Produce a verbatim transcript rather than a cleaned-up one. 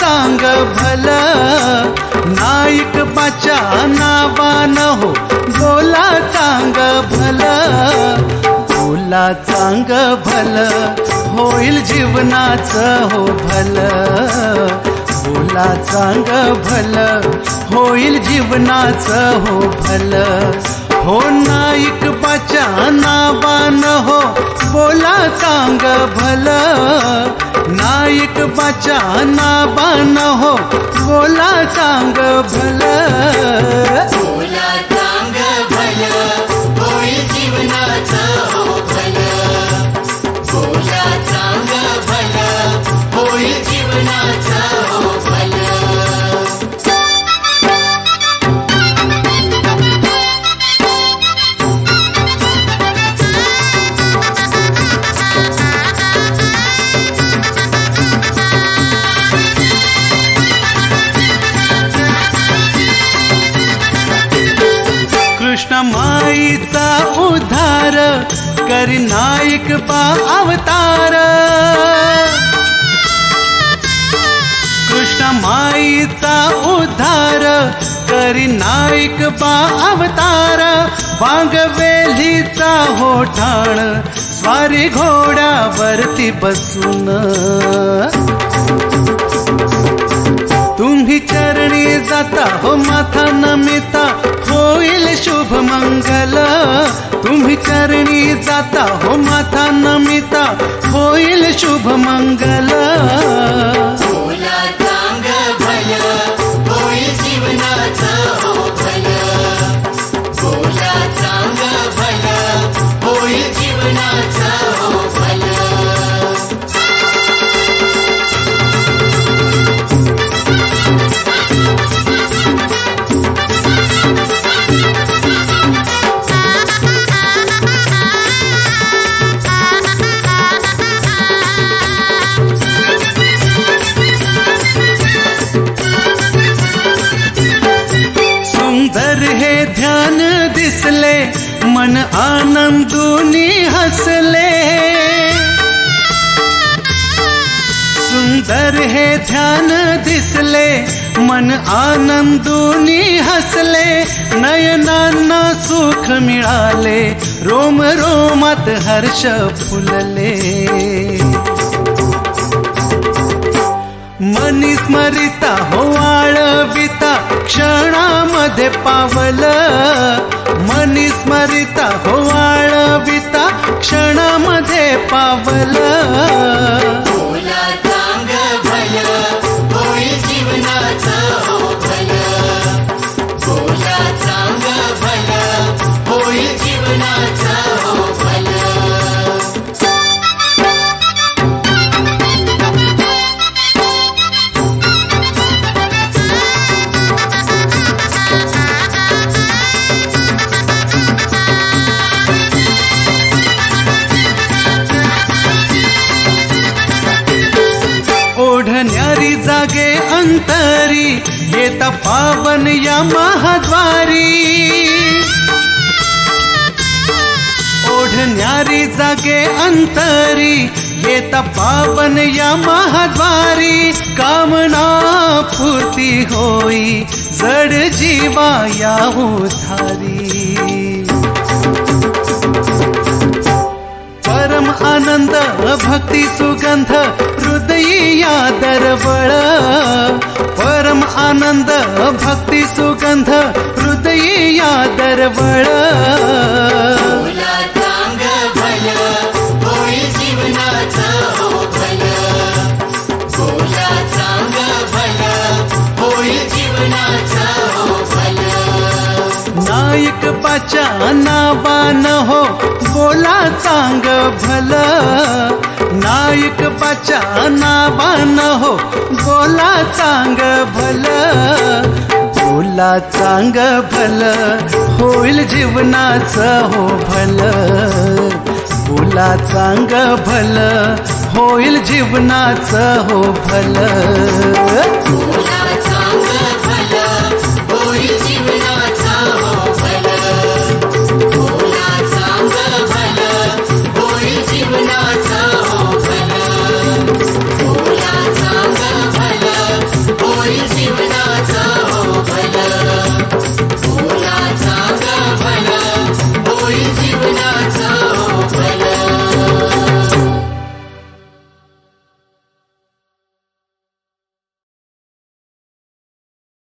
चांग भल, नाईक बाच्या नावान हो बोला चांग भल, बोला चांग भल होईल जीवनाचं हो भल, बोला चांग भल होईल जीवनाचं हो भल, हो नाईक बाच्या नावान हो बोला चांग भल, नाईक बाच्या नावान हो बोला चांग भल, बोला चांग भल होईल जीवनाचं हो भल, बोला चांग भल होईल जीवनाचं हो भल. कृष्ण माईचा उद्धार करी नाईक बा अवतार, कृष्ण माईचा उद्धार करी नाईक बा अवतार, वांगवेलीचा हो ठाण स्वारी घोड्यावरती बसून, तुम्ही चरणी जाता हो माथा नमिता होईल शुभ मंगल, तुम्ही चरणी जाता हो माथा नमिता होईल शुभ मंगल, बोला चांग भल होईल जीवनाचं हो भल, बोला चांग भल होईल जीवनाचं हो भल. ध्यान दिसले मन आनंदूनी हसले, सुंदर हे ध्यान दिसले मन आनंदूनी हसले, नयनांना सुख मिळाले रोम रोमात हर्ष फुलले, मनी स्मरिता हो आळविता क्षणामध्ये पावल, मनी स्मरिता हो आळविता क्षणामध्ये पावल, बोला चांग भल होईल जीवनाचं हो भल, बोला चांग भल होईल जीवनाचं हो भल. ओढण्यारी जागे अंतरी येता पावन या महाद्वारी, ओढण्यारी जागे अंतरी येता पावन या महाद्वारी, कामना पूर्ती होई जड जीवा या उधारी, परम आनंद भक्ती सुगंध हृदयी या दरवळ, परम आनंद भक्ती सुगंध हृदयी या दरवळ, बोला चांग भल होईल जीवनाचं हो भल, बोला चांग भल होईल जीवनाचं हो भल. नाईक बाच्या नावान हो बोला चांग भल, नाईक बाच्या नावान हो बोला चांग भल, बोला चांग भल होईल जीवनाचं हो भल, बोला चांग भल होईल जीवनाचं हो भल, बोला